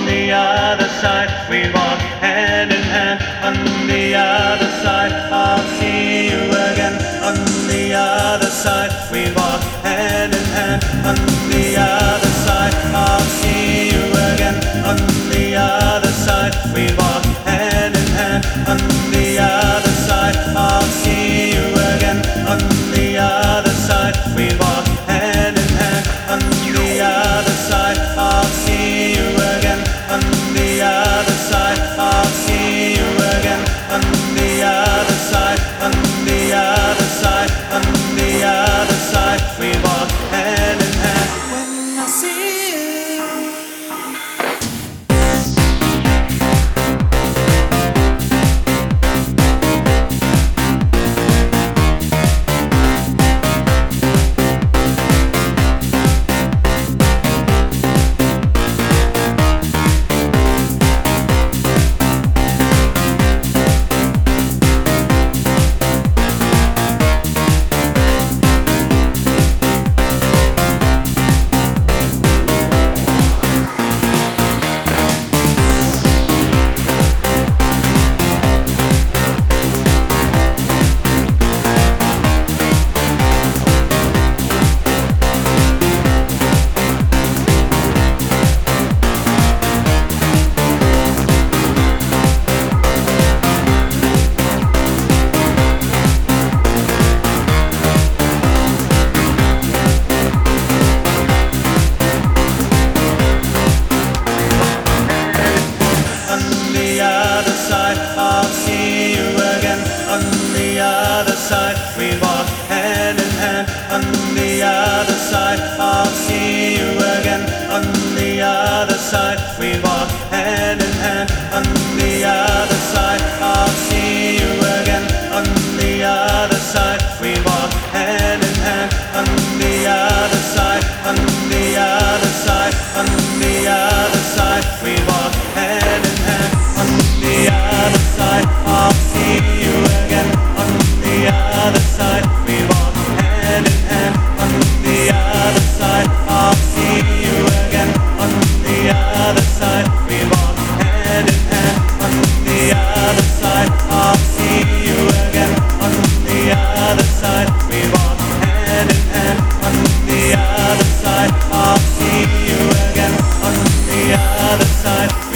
the other side. We walk hand in hand on the other side. I'll see you again on the other side. We walk hand in hand on the other side. I'll see you again on the other side. We walk hand in hand on the other side. I'll see you again on the other side. We walk hand in hand on the other side. I'll see you again on the other side. I'll see you again on the other side. On the other side. On the other side. We walk hand in hand. When I see I'll see you again on the other side. We walk hand in hand on the other side. I'll see you again on the other side. We walk hand in hand on the other side. I'll see you again on the other side. We walk hand in hand on the other side. On the other side. On the other side. We walk hand in hand on the other side. I'll see you again on the other side. We walk hand in hand on the other side. I'll see you again on the other side. We walk hand in hand on the other side. I'll see you again on the other side. We walk hand in hand on the other side. I'll see you again on the other side.